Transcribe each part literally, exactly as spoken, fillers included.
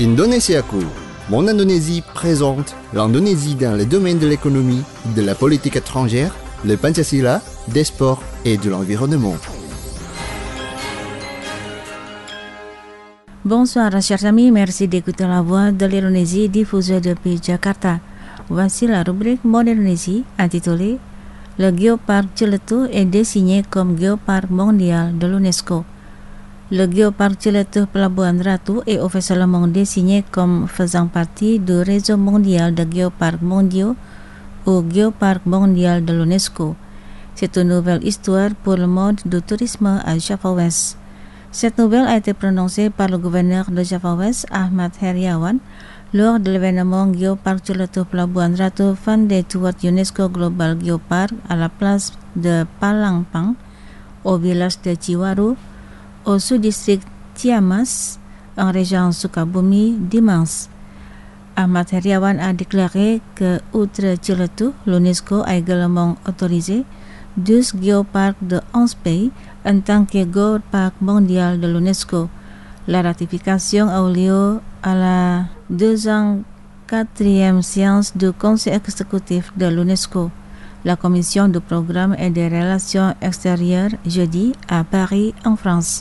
Indonesiaku. Mon Indonésie présente l'Indonésie dans le domaine de l'économie, de la politique étrangère, le Pancasila, des sports et de l'environnement. Bonsoir chers amis, merci d'écouter la voix de l'Indonésie diffusée depuis Jakarta. Voici la rubrique Modernésie intitulée Le Géoparc Ciletuh est désigné comme Géoparc mondial de l'UNESCO. Le Géoparc Ciletuh Pelabuhan Ratu est officiellement désigné comme faisant partie du réseau mondial de géoparcs mondiaux ou Géoparc mondial de l'UNESCO. C'est une nouvelle histoire pour le monde du tourisme à Java West. Cette nouvelle a été prononcée par le gouverneur de Java West, Ahmad Heriawan, lors de l'événement Géoparc Ciletuh Pelabuhan Ratu Funded Toward UNESCO Global Geopark à la place de Palangpang, au village de Ciwaru, au sous-district Ciamas, en région Sukabumi, dimanche. Ahmad Heriawan a déclaré que, outre Ciletuh, l'UNESCO a également autorisé douze géoparcs de onze pays en tant que géoparc mondial de l'UNESCO. La ratification a eu lieu à la deux cent quatrième séance du Conseil exécutif de l'UNESCO. La commission du programme et des relations extérieures jeudi à Paris, en France.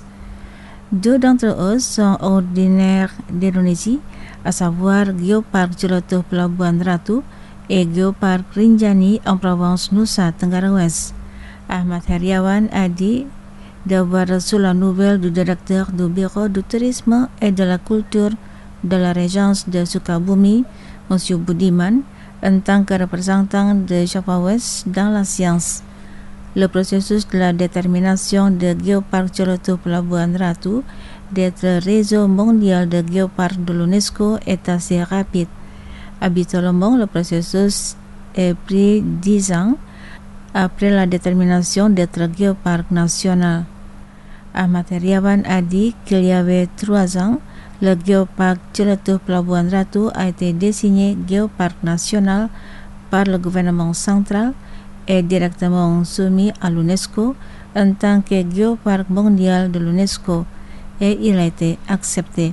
Deux d'entre eux sont originaires d'Indonésie, à savoir Géoparc Ciletuh Pelabuhan Ratu et Géoparc Rinjani en province Nusa Tenggara Ouest. Ahmad Heriawan a dit d'avoir reçu la nouvelle du directeur du Bureau du tourisme et de la culture de la région de Sukabumi, M. Budiman, en tant que représentant de Java West dans la science. Le processus de la détermination de Géoparc Ciletuh Pelabuhan Ratu d'être réseau mondial de géoparcs de l'UNESCO est assez rapide. Habituellement, le processus est pris dix ans après la détermination d'être géoparc national. Ahmad Heriawan a dit qu'il y avait trois ans, le Géoparc Ciletuh Pelabuhan Ratu a été désigné géoparc national par le gouvernement central et directement soumis à l'UNESCO en tant que géoparc mondial de l'UNESCO, et il a été accepté.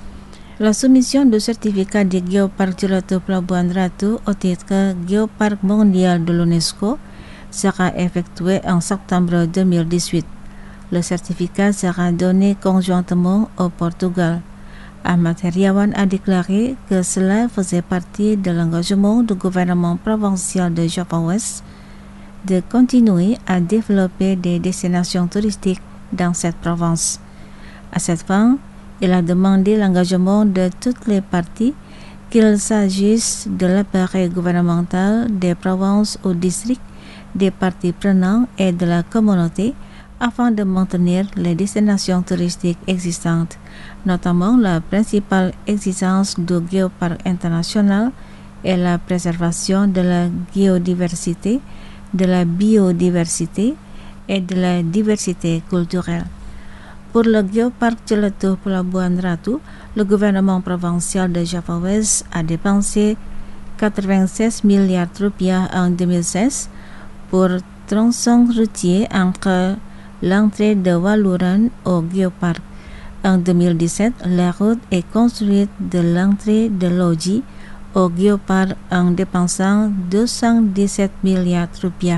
La soumission du certificat de Géoparc Ciletuh Pelabuhan Ratu au titre Géoparc mondial de l'UNESCO sera effectuée en septembre deux mille dix-huit. Le certificat sera donné conjointement au Portugal. Ahmad Heriawan a déclaré que cela faisait partie de l'engagement du gouvernement provincial de Java West de continuer à développer des destinations touristiques dans cette province. À cette fin, il a demandé l'engagement de toutes les parties, qu'il s'agisse de l'appareil gouvernemental, des provinces ou districts, des parties prenantes et de la communauté, afin de maintenir les destinations touristiques existantes, notamment la principale exigence du géoparc international et la préservation de la géodiversité, de la biodiversité et de la diversité culturelle. Pour le Géoparc Ciletuh Pelabuhan Ratu, le gouvernement provincial de Java West a dépensé quatre-vingt-seize milliards de rupiah en deux mille seize pour tronçons routiers entre l'entrée de Waluran au Géoparc. En deux mille dix-sept, la route est construite de l'entrée de Loji au Géoparc en dépensant deux cent dix-sept milliards de rupiah.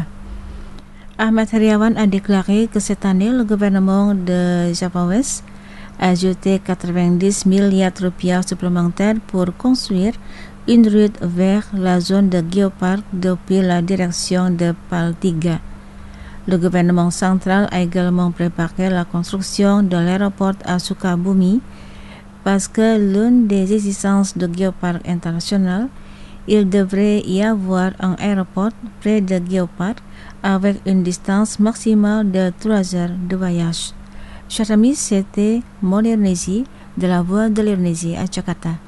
Ahmad Heriawan a déclaré que cette année, le gouvernement de Java West a ajouté quatre-vingt-dix milliards de rupiah supplémentaires pour construire une route vers la zone de Géoparc depuis la direction de Paltiga. Le gouvernement central a également préparé la construction de l'aéroport à Sukabumi parce que l'une des exigences de Géoparc international, il devrait y avoir un aéroport près de Géoparc avec une distance maximale de trois heures de voyage. Chers amis, c'était Modernésie de la Voix de l'Indonésie à Jakarta.